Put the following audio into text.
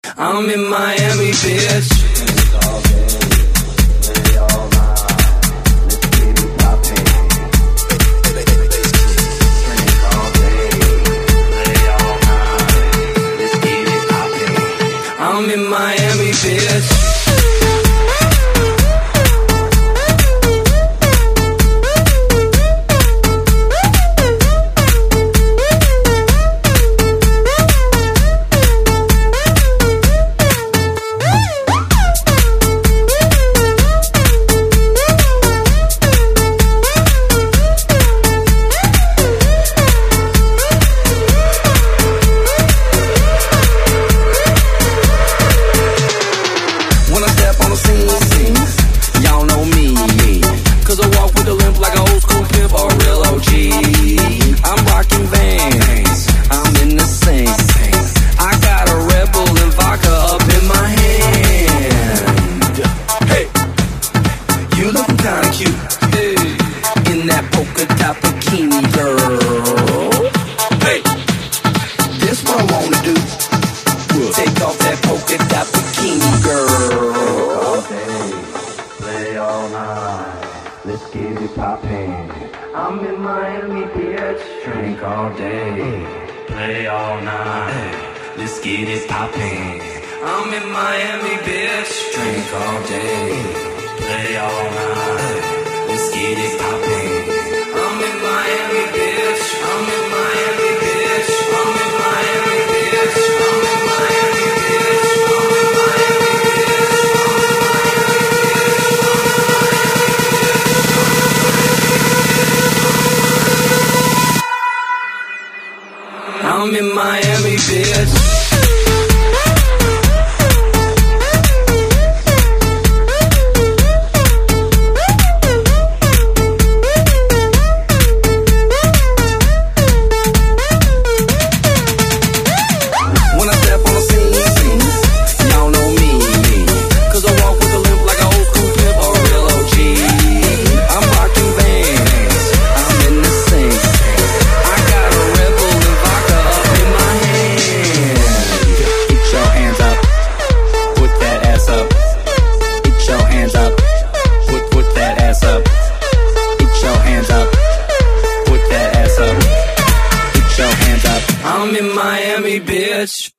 I'm in Miami, bitch. I'm in Miami, bitch. Y'all know me, cause I walk with a limp like an old school pimp or a real OG. I'm rocking Vans, I'm in the sink. I got a Red Bull and vodka up in my hand. Hey, you looking kinda cute, hey, in that polka dot bikini, girl. Hey, this what I wanna do. Take off that polka dot bikini, girl. All day, play all night, let's get it poppin'. I'm in Miami, bitch. Drink all day, play all night, let's get it poppin'. I'm in Miami, bitch. Drink all day, play all night, let's get it poppin'. I'm in Miami, bitch. I'm in Miami, bitch. I'm in Miami, bitch. I'm in Miami, bitch. I'm in Miami, bitch. I'm in Miami, bitch. When I step on the scene, y'all know me, cause I walk with a limp like an old school pimp or a real OG. I'm rocking Vans, I'm in the sink. I got a Red Bull and vodka up in my hand. Get your hands up, put that ass up. Get your hands up, put that ass up. Get your hands up, put that ass up. Get your hands up. I'm in Miami, bitch.